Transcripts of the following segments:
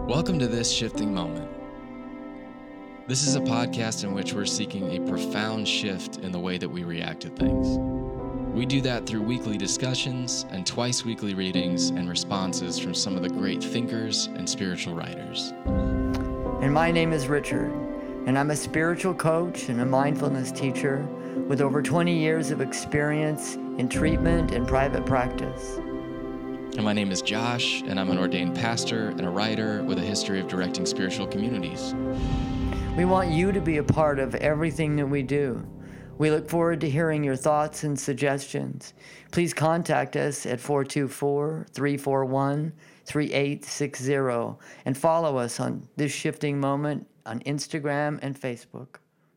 Welcome to This Shifting Moment. This is a podcast in which we're seeking a profound shift in the way that we react to things. We do that through weekly discussions and twice weekly readings and responses from some of the great thinkers and spiritual writers. And my name is Richard, and I'm a spiritual coach and a mindfulness teacher with over 20 years of experience in treatment and private practice. And my name is Josh, and I'm an ordained pastor and a writer with a history of directing spiritual communities. We want you to be a part of everything that we do. We look forward to hearing your thoughts and suggestions. Please contact us at 424-341-3860 and follow us on This Shifting Moment on Instagram and Facebook.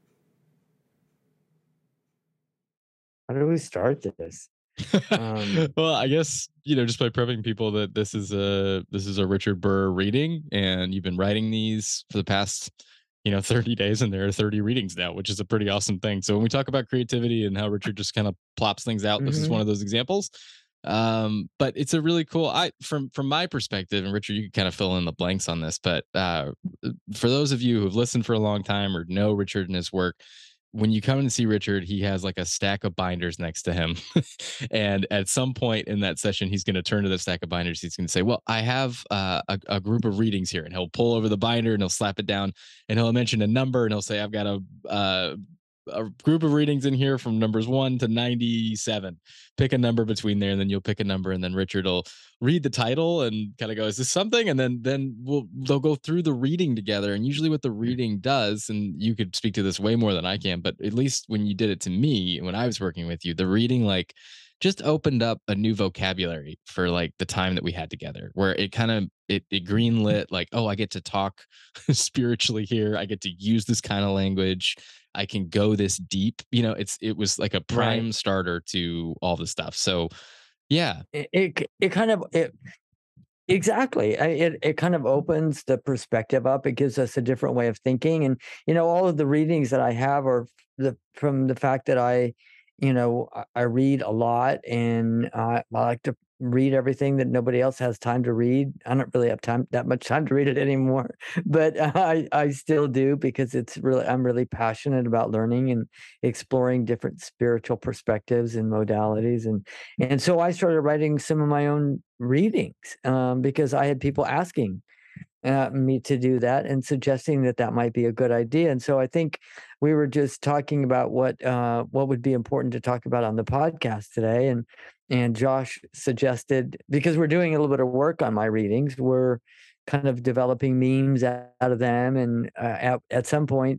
How do we start this? Well, I guess, just by prepping people that this is a Richard Burr reading, and you've been writing these for the past 30 days, and there are 30 readings now, which is a pretty awesome thing. So when we talk about creativity and how Richard just kind of plops things out, this is one of those examples. But it's a really cool, from my perspective, and Richard, you can kind of fill in the blanks on this, but for those of you who've listened for a long time or know Richard and his work, when you come and see Richard, he has like a stack of binders next to him. And at some point in that session, he's going to turn to the stack of binders. He's going to say, well, I have a group of readings here. And he'll pull over the binder and he'll slap it down and he'll mention a number and he'll say, I've got a group of readings in here from numbers 1 to 97. Pick a number between there, and then you'll pick a number, and then Richard will read the title and kind of go, is this something? And then they'll go through the reading together. And usually what the reading does, and you could speak to this way more than I can, but at least when you did it to me, when I was working with you, the reading just opened up a new vocabulary for the time that we had together, where it kind of it greenlit oh, I get to talk spiritually here. I get to use this kind of language. I can go this deep. It was like a prime starter to all the stuff. So yeah, Exactly. It kind of opens the perspective up. It gives us a different way of thinking. And, all of the readings that I have are from the fact that I read a lot, and I like to read everything that nobody else has time to read. I don't really have that much time to read it anymore, but I still do, because I'm really passionate about learning and exploring different spiritual perspectives and modalities. And so I started writing some of my own readings because I had people asking me to do that and suggesting that might be a good idea. And so I think we were just talking about what would be important to talk about on the podcast today. And Josh suggested, because we're doing a little bit of work on my readings, we're kind of developing memes out of them. And at some point,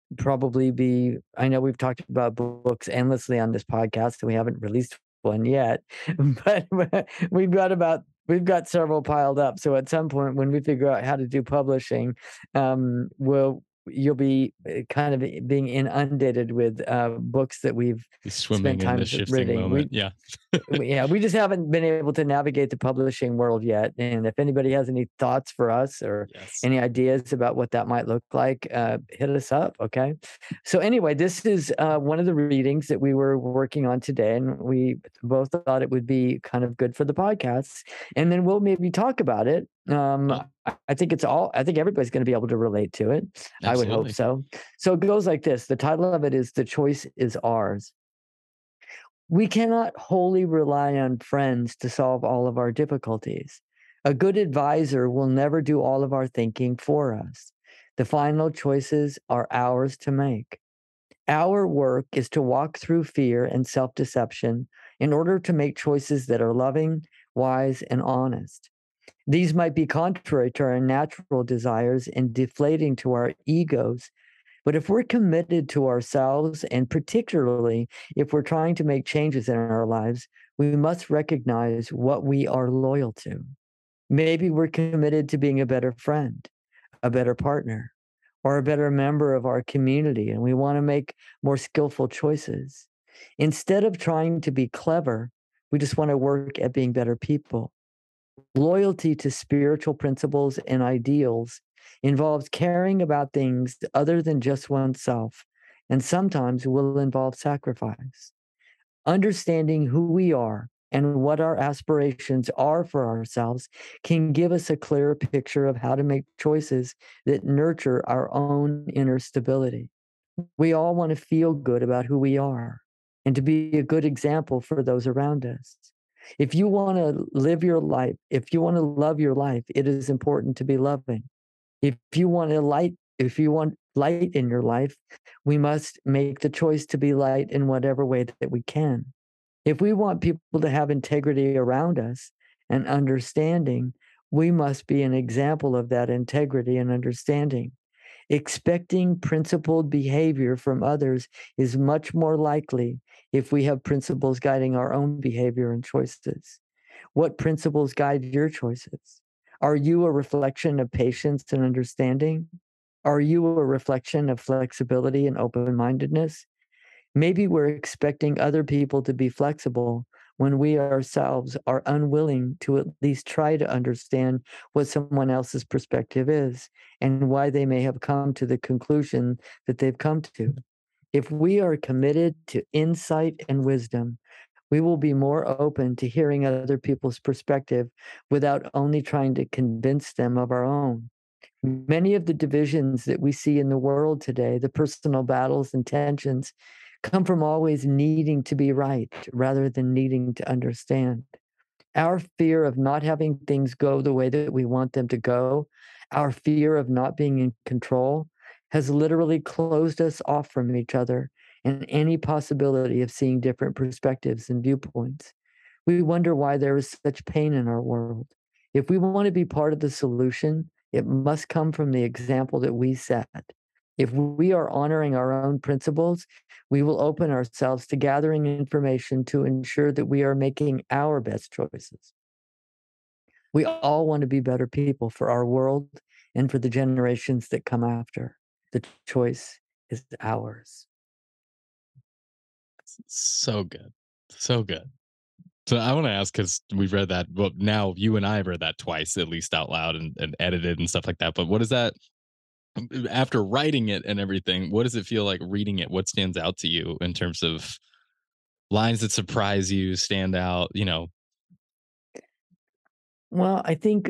I know we've talked about books endlessly on this podcast, and we haven't released one yet, but we've got several piled up. So at some point, when we figure out how to do publishing, you'll be kind of being inundated with books that we've swimming spent time in the shifting reading. moment. We just haven't been able to navigate the publishing world yet. And if anybody has any thoughts for us or any ideas about what that might look like, hit us up. Okay. So anyway, this is one of the readings that we were working on today, and we both thought it would be kind of good for the podcast. And then we'll maybe talk about it. I think everybody's going to be able to relate to it. Absolutely. I would hope so. So it goes like this. The title of it is The Choice is Ours. We cannot wholly rely on friends to solve all of our difficulties. A good advisor will never do all of our thinking for us. The final choices are ours to make. Our work is to walk through fear and self-deception in order to make choices that are loving, wise, and honest. These might be contrary to our natural desires and deflating to our egos. But if we're committed to ourselves, and particularly if we're trying to make changes in our lives, we must recognize what we are loyal to. Maybe we're committed to being a better friend, a better partner, or a better member of our community, and we want to make more skillful choices. Instead of trying to be clever, we just want to work at being better people. Loyalty to spiritual principles and ideals involves caring about things other than just oneself, and sometimes will involve sacrifice. Understanding who we are and what our aspirations are for ourselves can give us a clearer picture of how to make choices that nurture our own inner stability. We all want to feel good about who we are and to be a good example for those around us. If you want to live your life, if you want to love your life, it is important to be loving. If you want light in your life, we must make the choice to be light in whatever way that we can. If we want people to have integrity around us and understanding, we must be an example of that integrity and understanding. Expecting principled behavior from others is much more likely if we have principles guiding our own behavior and choices. What principles guide your choices? Are you a reflection of patience and understanding? Are you a reflection of flexibility and open-mindedness? Maybe we're expecting other people to be flexible when we ourselves are unwilling to at least try to understand what someone else's perspective is and why they may have come to the conclusion that they've come to. If we are committed to insight and wisdom, we will be more open to hearing other people's perspective without only trying to convince them of our own. Many of the divisions that we see in the world today, the personal battles and tensions, come from always needing to be right rather than needing to understand. Our fear of not having things go the way that we want them to go, our fear of not being in control, has literally closed us off from each other and any possibility of seeing different perspectives and viewpoints. We wonder why there is such pain in our world. If we want to be part of the solution, it must come from the example that we set. If we are honoring our own principles, we will open ourselves to gathering information to ensure that we are making our best choices. We all want to be better people for our world and for the generations that come after. The choice is ours. So good. So good. So I want to ask, because we've read that, well, now you and I have read that twice, at least out loud and edited and stuff like that. But what is that, after writing it and everything, what does it feel like reading it? What stands out to you in terms of lines that surprise you, stand out, Well, I think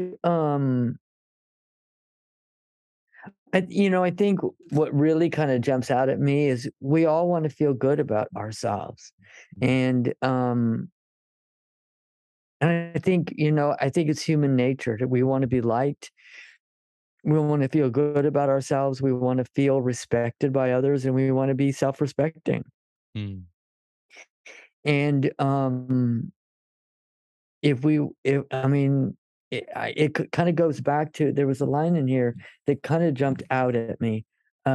I think what really kind of jumps out at me is we all want to feel good about ourselves. And I think, I think it's human nature that we want to be liked. We want to feel good about ourselves. We want to feel respected by others, and we want to be self-respecting. Mm. And it kind of goes back to, there was a line in here that kind of jumped out at me.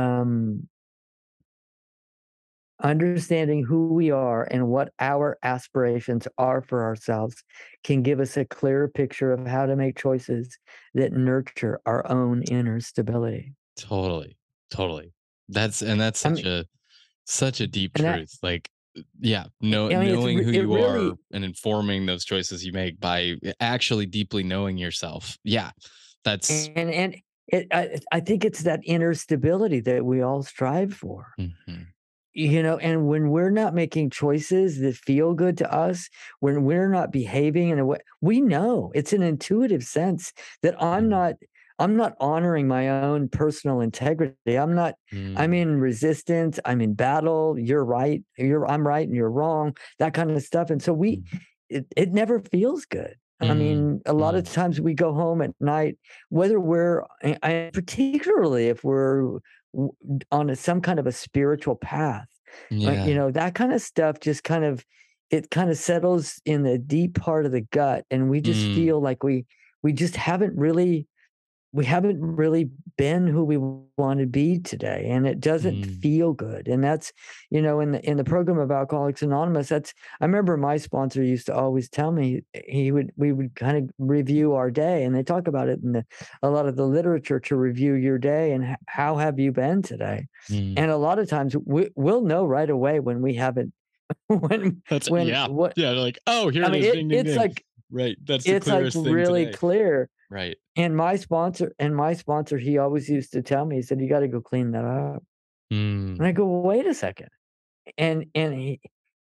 Understanding who we are and what our aspirations are for ourselves can give us a clearer picture of how to make choices that nurture our own inner stability. Totally. That's such a deep And that, truth. Like, yeah, it's knowing who it you really, are and informing those choices you make by actually deeply knowing yourself. Yeah, that's. and I think it's that inner stability that we all strive for. Mhm. And when we're not making choices that feel good to us, when we're not behaving in a way, we know it's an intuitive sense that I'm not honoring my own personal integrity. I'm Mm. in resistance. I'm in battle. You're right. I'm right and you're wrong, that kind of stuff. And so Mm. it never feels good. Mm. A lot of Mm. times we go home at night, whether particularly if we're on some kind of a spiritual path, Yeah. that kind of stuff just it kind of settles in the deep part of the gut, and we just Mm. feel like we just we haven't really been who we want to be today, and it doesn't Mm. feel good. And that's, in the program of Alcoholics Anonymous, I remember my sponsor used to always tell me, we would kind of review our day, and they talk about it in a lot of the literature, to review your day and how have you been today. Mm. And a lot of times we'll know right away when we haven't, That's, when yeah. what Yeah, they're like, "Oh, here I it mean, is. Ding, ding, it's ding." like Right. That's the clearest thing really today. clear. Right. And my sponsor, he always used to tell me, he said, "You got to go clean that up." And Mm. I go, "Well, wait a second." And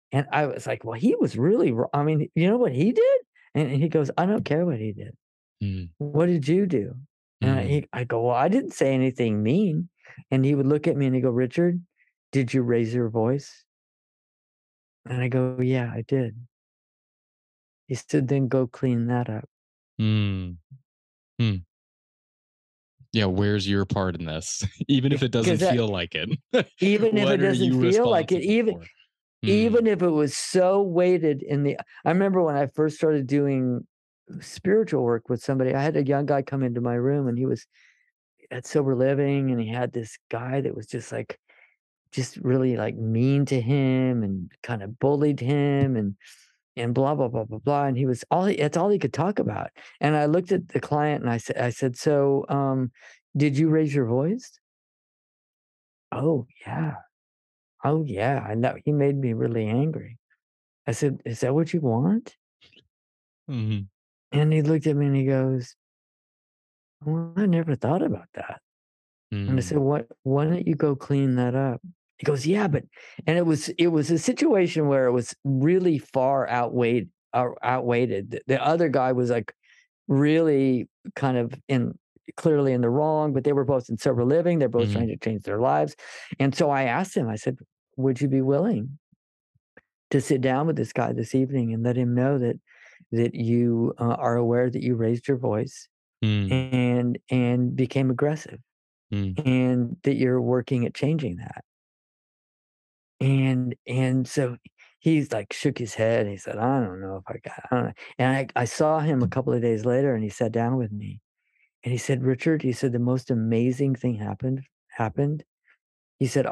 And I was like, well, he was really wrong. I mean, you know what he did? And he goes, I don't care what he did. Mm, What did you do? And mm, I go, well, I didn't say anything mean. And he would look at me and he go, Richard, did you raise your voice? And I go, yeah, I did. He said, then go clean that up. mm, mm. Yeah, where's your part in this? Even if it doesn't Because that, feel like it. even if it What are doesn't you feel like it, responsible for? even if it was so weighted in the, I remember when I first started doing spiritual work with somebody, I had a young guy come into my room and he was at Sober Living and he had this guy that was just like, just really like mean to him and kind of bullied him and blah blah blah blah blah. And he was that's all he could talk about. And I looked at the client and I said, so did you raise your voice? Oh yeah. Oh yeah. I know he made me really angry. I said, is that what you want? Mhm. And he looked at me and he goes, well, I never thought about that. And I Mm, said, why don't you go clean that up? He goes, yeah, but, and it was a situation where it was really far outweighed. The other guy was like really kind of clearly in the wrong, but they were both in sober living. They're both trying mhm, to change their lives. And so I asked him, I said, would you be willing to sit down with this guy this evening and let him know that you are aware that you raised your voice mm, and became aggressive mm, and that you're working at changing that. And so he's like shook his head and he said, I don't know if I don't know. And I saw him a couple of days later and he sat down with me and he said, Richard, he said, the most amazing thing happened. He said,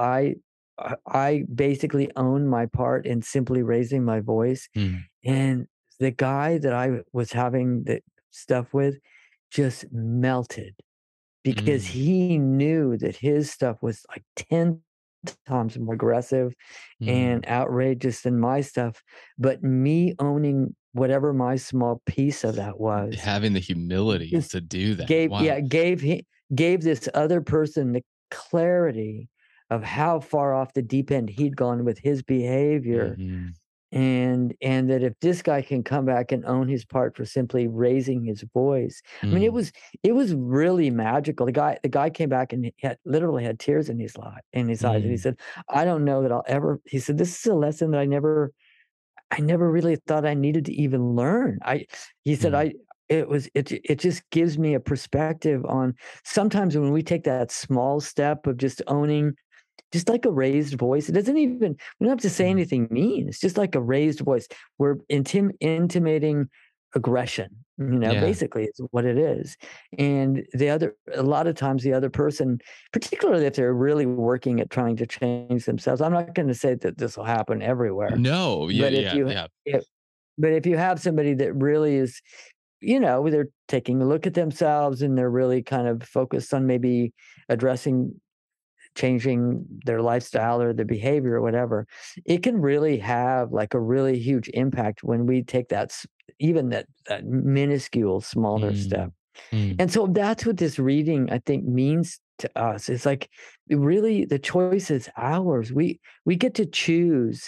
I basically own my part in simply raising my voice. mm, And the guy that I was having the stuff with just melted because mm, he knew that his stuff was like 10 times more aggressive mm. and outrageous than my stuff. But me owning whatever my small piece of that was Having the humility just to do that. gave, Wow. yeah, gave this other person the clarity of how far off the deep end he'd gone with his behavior Mhm, and that if this guy can come back and own his part for simply raising his voice. I mean, it mm, was really magical. The guy came back and he had literally had tears in his eyes and he mm, said, I don't know that I'll ever, he said, this is a lesson that I never really thought I needed to even learn. He said, mm, it just gives me a perspective on sometimes when we take that small step of just owning just like a raised voice. It doesn't even, we don't have to say mm. anything mean. It's just like a raised voice. We're intimating aggression, Yeah. basically is what it is. And a lot of times the other person, particularly if they're really working at trying to change themselves, I'm not going to say that this will happen everywhere, No. Yeah, but yeah, yeah. if you have somebody that really is, they're taking a look at themselves and they're really kind of focused on maybe addressing changing their lifestyle or their behavior or whatever, it can really have like a really huge impact when we take even that minuscule smaller step. Mm, mm, And so that's what this reading I think means to us. It's like really the choice is ours. We get to choose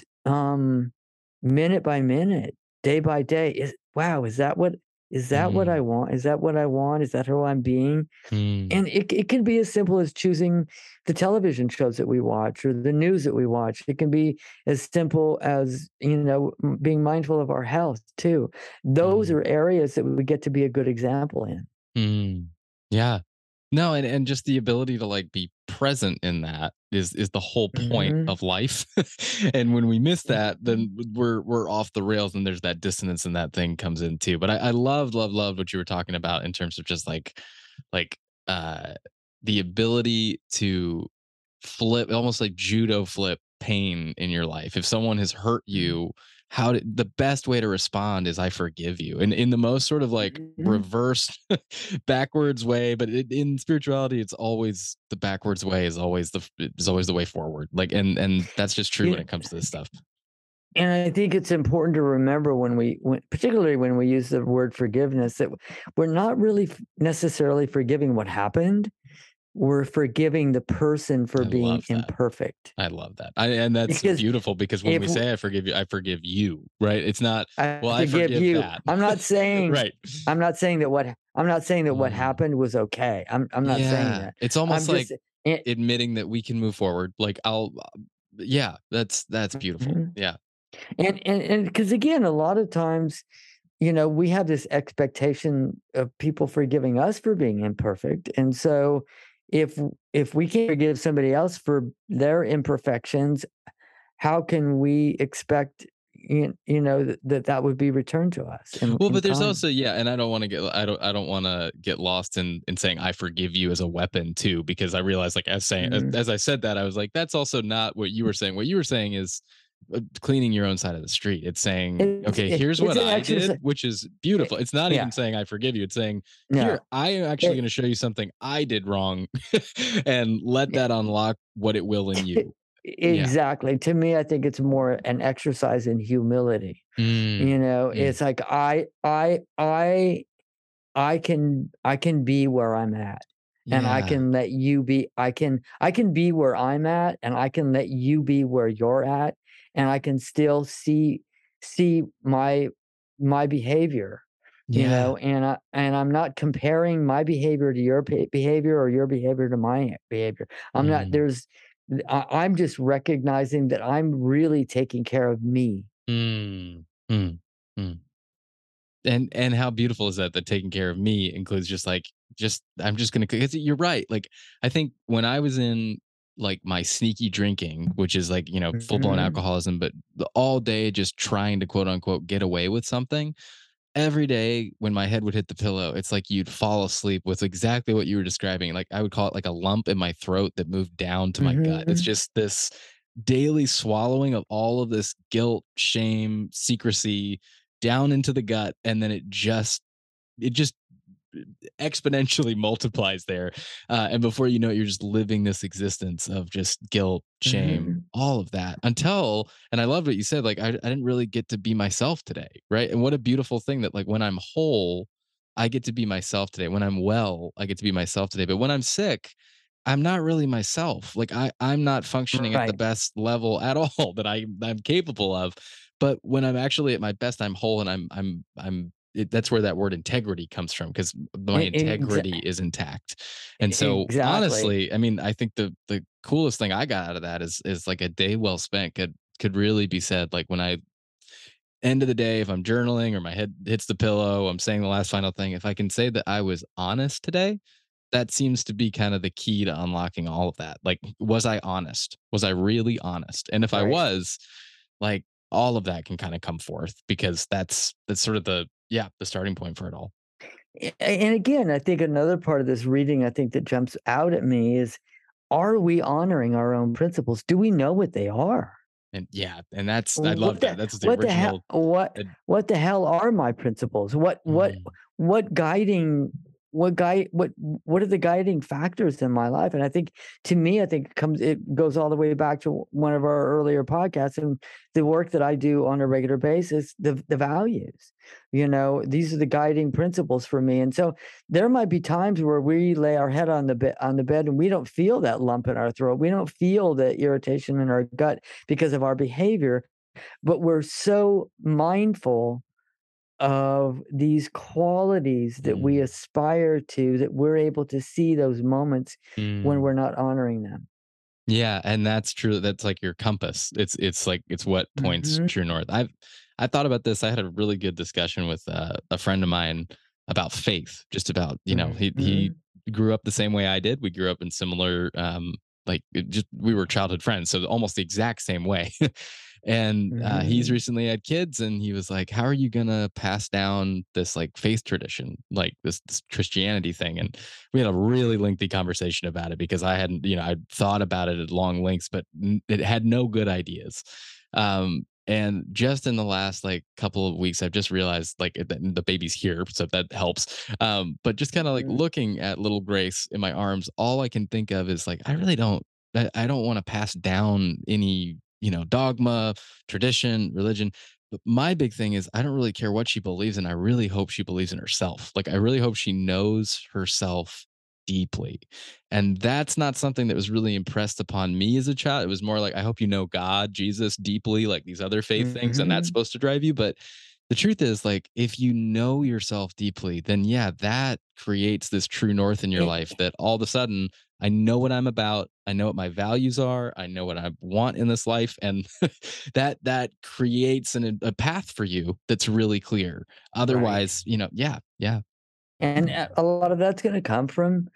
minute by minute, day by day. Wow, is that what I mm, want? Is that what I want? Is that who I'm being? mm, And it can be as simple as choosing the television shows that we watch or the news that we watch. It can be as simple as, being mindful of our health too. Those mm. are areas that we get to be a good example in. Mm. Yeah. No, and just the ability to like be present in that is the whole point Mhm. of life. And when we miss that, Mhm. then we're off the rails and there's that dissonance and that thing comes in too. But I loved what you were talking about in terms of just like uh the ability to flip almost like judo flip pain in your life. If someone has hurt Mhm. you, the best way to respond is I forgive you. And in the most sort of like Mhm. reverse backwards way, but in spirituality it's always the backwards way is always the way forward. Like and that's just true when Yeah, it comes to this stuff. and I think it's important to remember particularly when we use the word forgiveness, that we're not really necessarily forgiving what happened. we're forgiving the person for I being love that. imperfect. I love that. And that's Because beautiful, because when we say I forgive you, right? It's not, well, I forgive you. that. I'm not saying right. I'm not saying that what Mm. happened was okay. I'm not saying that. It's almost I'm like just admitting that we can move forward. Like yeah, that's beautiful. Mhm. Yeah. And because again, a lot of times, we have this expectation of people forgiving us for being imperfect, and so if we can't forgive somebody else for their imperfections, how can we expect that would be returned to us Well, in but there's kind? also, and I don't want to get I don't want to get lost in saying I forgive you as a weapon too, because I realized, like, Mhm. as I said that, I was like, that's also not what you were saying. What you were saying is cleaning your own side of the street. It's saying, okay, here's It's what an I did, exercise. which is beautiful. It's not Yeah, even saying I forgive you. It's saying, here, no, I am actually it, going to show you something I did wrong, and let it, that unlock what it will in it- you. Yeah. exactly. To me, I think it's more an exercise in humility. Mm, mm. It's like I can be where I'm at, and I Yeah. can let you be. I can be where I'm at, and I can let you be where you're at, and I can still see my behavior, Yeah. and I'm not comparing my behavior to your behavior or your behavior to my behavior. I'm not. Mm, I'm just recognizing that I'm really taking care of me. mm, mm, mm. And how beautiful is that, that taking care of me includes just like, just I'm just gonna, because you're right. Like, I think when I was in like my sneaky drinking, which is like, full blown Mhm. alcoholism, but all day just trying to quote unquote get away with something, every day when my head would hit the pillow, it's like you'd fall asleep with exactly what you were describing. Like, I would call it like a lump in my throat that moved down to my gut. It's Mhm. just this daily swallowing of all of this guilt, shame, secrecy down into the gut. And then it just exponentially multiplies there. And before you know it, you're just living this existence of just guilt, shame, Mhm. all of that until, and I love what you said, like, I didn't really get to be myself today. Right. And what a beautiful thing that, like, when I'm whole, I get to be myself today. When I'm well, I get to be myself today. But when I'm sick, I'm not really myself. Like, I'm not functioning at the Right. best level at all that I'm capable of. But when I'm actually at my best, I'm whole, and that's where that word integrity comes from, because my integrity is intact. And so, Exactly. honestly, I mean, I think the coolest thing I got out of that is like a day well spent could really be said. Like, when I end of the day, if I'm journaling or my head hits the pillow, I'm saying the last final thing. If I can say that I was honest today, that seems to be kind of the key to unlocking all of that. Like, was I honest? Was I really honest? And if I Right. was, like, all of that can kind of come forth, because that's sort of the starting point for it all. And again, I think another part of this reading, I think that jumps out at me is, are we honoring our own principles? Do we know what they are? And yeah, and I What love that. the That's the what the hell original. what uh, what the hell are my principles? mm, What guiding what are the guiding factors in my life? And I think, to me, it goes all the way back to one of our earlier podcasts and the work that I do on a regular basis, the values. These are the guiding principles for me. And so there might be times where we lay our head on the bed and we don't feel that lump in our throat. We don't feel the irritation in our gut because of our behavior, but we're so mindful of these qualities that we mm, aspire to, that we're able to see those moments when mm. we're not honoring them. Yeah, and that's true. That's like your compass. It's like it's what points Mhm, true north. I thought about this. I had a really good discussion with a friend of mine about faith. Just about, he mhm, grew up the same way I did. We grew up in similar, like, just we were childhood friends, so almost the exact same way. And he's mhm. recently had kids, and he was like, "How are you gonna pass down this, like, faith tradition, like this Christianity thing?" And we had a really lengthy conversation about it, because I hadn't, I'd thought about it at long lengths, but it had no good ideas. And just in the last, like, couple of weeks, I've just realized, like, the baby's here, so that helps. But just kind of like Mhm. looking at little Grace in my arms, all I can think of is, like, I really don't. I don't want to pass down any, dogma, tradition, religion. But my big thing is, I don't really care what she believes in. I really hope she believes in herself. Like, I really hope she knows herself deeply. And that's not something that was really impressed upon me as a child. It was more like, I hope you know God, Jesus deeply, like these other faith things, and that's Mhm. supposed to drive you. But the truth is, like, if you know yourself deeply, then yeah, that creates this true north in your It life that all of a sudden I know what I'm about. I know what my values are. I know what I want in this life. And that creates a path for you that's really clear. Right. Otherwise, yeah, yeah, And a lot of that's gonna come from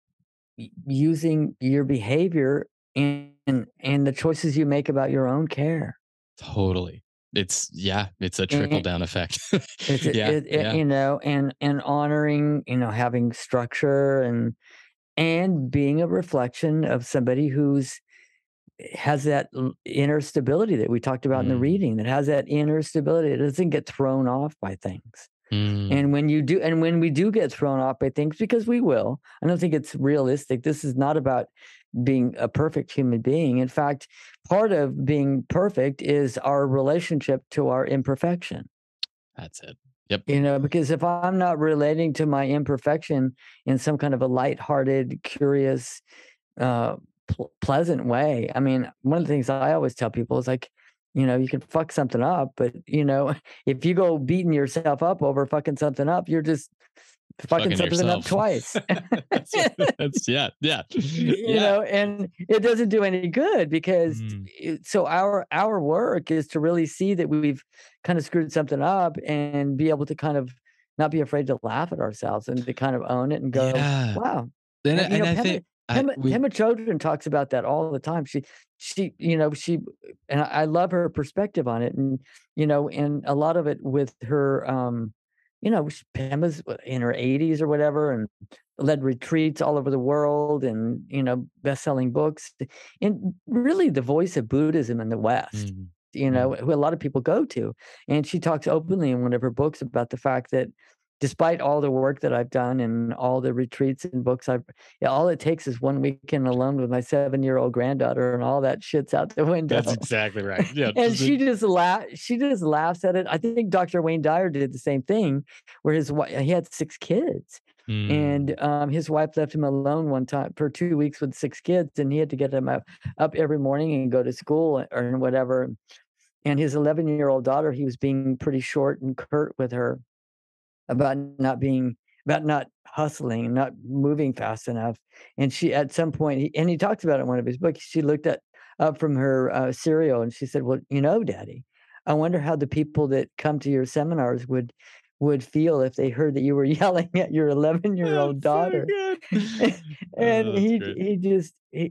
using your behavior and the choices you make about your own care. totally. It's a trickle And down effect. Yeah, it yeah. and honoring, having structure and being a reflection of somebody who's has that inner stability that we talked about in the Mm, reading, that has that inner stability. It doesn't get thrown off by things. mm. And when we do get thrown off by things, because we will, I don't think it's realistic. This is not about being a perfect human being. In fact, part of being perfect is our relationship to our imperfection. That's it. Yep. Because if I'm not relating to my imperfection in some kind of a lighthearted, curious, uh, pleasant way. I mean, one of the things I always tell people is like, you can fuck something up, but if you go beating yourself up over fucking something up, you're just fucking Fucking something up yourself. twice. That's yeah, yeah. Yeah. And it doesn't do any good because Mm, so our work is to really see that we've kind of screwed something up and be able to kind of not be afraid to laugh at ourselves and to kind of own it and go, yeah. wow. Then And and I think I we Pema Chodron talks about that all the time. She and I love her perspective on it, and a lot of it with her, Pema's in her 80s or whatever, and led retreats all over the world, and best-selling books, and really the voice of Buddhism in the West. mm, mm. Who a lot of people go to, and she talks openly in one of her books about the fact that despite all the work that I've done and all the retreats and books yeah, all it takes is one weekend alone with my 7-year-old granddaughter, and all that shit's out the That's window. exactly right. Yeah, And just the she just laughs at it. I think Dr. Wayne Dyer did the same thing, where he had 6 kids, mm, and, his wife left him alone one time for 2 weeks with 6 kids, and he had to get him up every morning and go to school or whatever, and his 11-year-old daughter, he was being pretty short and curt with her about about not hustling, not moving fast enough. And she, at some point, he talks about it in one of his books. She looked up from her cereal and she said, "Well, Daddy, I wonder how the people that come to your seminars would feel if they heard that you were yelling at your 11-year-old that's so daughter." good. And That's great. he just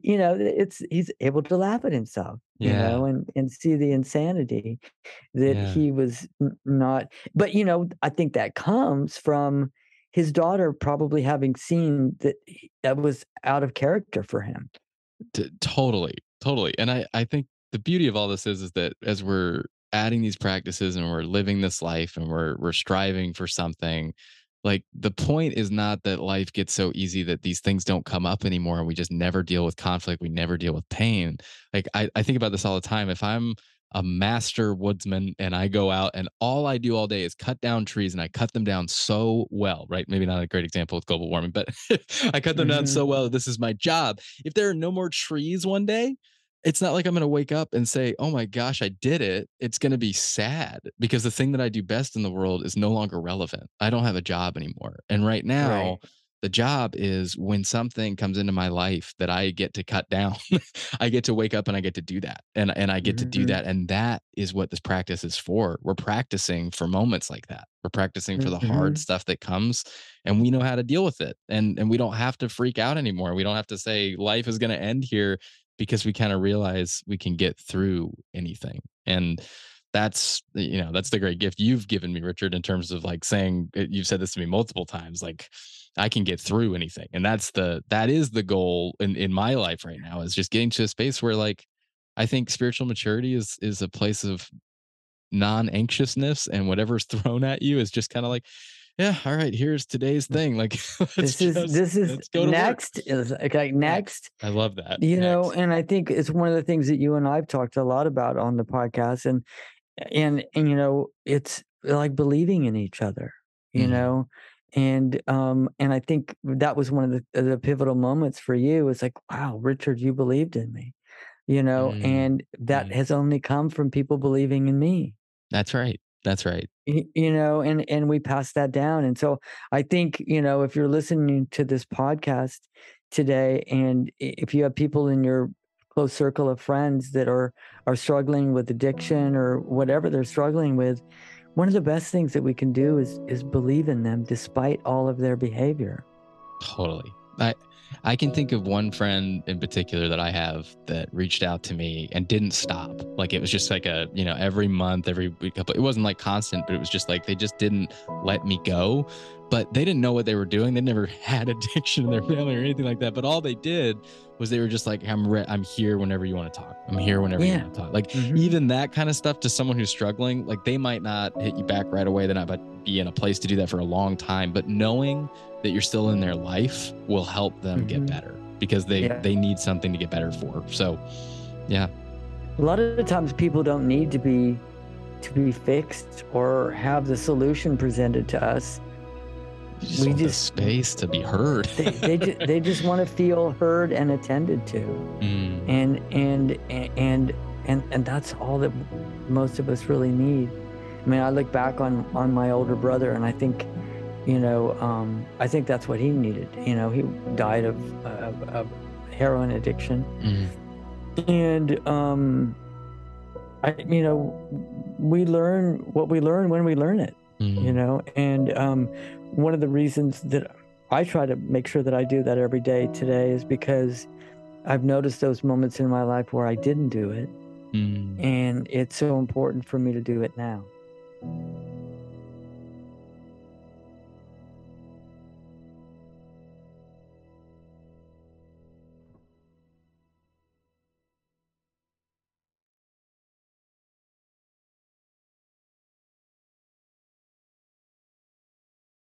he's able to laugh at himself, Yeah, and see the insanity that yeah. he was not. But I think that comes from his daughter probably having seen that that was out of character for him. Totally, totally. And I think the beauty of all this is that as we're adding these practices and we're living this life and we're striving for something, like the point is not that life gets so easy that these things don't come up anymore and we just never deal with conflict, we never deal with pain. Like I think about this all the time. If I'm a master woodsman and I go out and all I do all day is cut down trees and I cut them down so well, right? Maybe not a great example with global warming, but I cut them down so Mhm. well. This is my job. If there are no more trees one day, it's not like I'm going to wake up and say, "Oh my gosh, I did it." It's going to be sad because the thing that I do best in the world is no longer relevant. I don't have a job anymore. And right now, Right. the job is when something comes into my life that I get to cut down. I get to wake up and I get to do that. And I get to do Mhm. that. And that is what this practice is for. We're practicing for moments like that. We're practicing for the hard Mhm. stuff that comes and we know how to deal with it. And we don't have to freak out anymore. We don't have to say life is going to end here because we kind of realize we can get through anything. And that's the great gift you've given me, Richard, in terms of like saying you've said this to me multiple times, like I can get through anything. And that is the goal in my life right now, is just getting to a space where like I think spiritual maturity is a place of non-anxiousness, and whatever's thrown at you is just kind of like, yeah, all right, here's today's thing. Like This is let's go to work. next is okay. Next. Next, I love that. Next. and I think it's one of the things that you and I've talked a lot about on the podcast, and it's like believing in each other, you Mhm. know, And I think that was one of the pivotal moments for you. It's like, wow, Richard, you believed in me, and that has only come from people believing in me. That's right. That's right. And we pass that down. And so I think, if you're listening to this podcast today, and if you have people in your close circle of friends that are struggling with addiction or whatever they're struggling with, one of the best things that we can do is believe in them despite all of their behavior. Totally. I can think of one friend in particular that I have that reached out to me and didn't stop. Like, it was just like every month, every week, it wasn't like constant, but it was just like, they just didn't let me go. But they didn't know what they were doing. They never had addiction in their family or anything like that. But all they did was they were just like, I'm here whenever you want to talk. I'm here whenever you want to talk. Like, even that kind of stuff to someone who's struggling, like, they might not hit you back right away. They're not about to be in a place to do that for a long time. But knowing that you're still in their life will help them get better, because they need something to get better for. So, yeah. A lot of the times people don't need to be fixed or have the solution presented to us. We just want the space to be heard. they just want to feel heard and attended to, and that's all that most of us really need. I mean, I look back on my older brother, and I think, I think that's what he needed. He died of heroin addiction, and we learn what we learn when we learn it. And one of the reasons that I try to make sure that I do that every day today is because I've noticed those moments in my life where I didn't do it, and it's so important for me to do it now.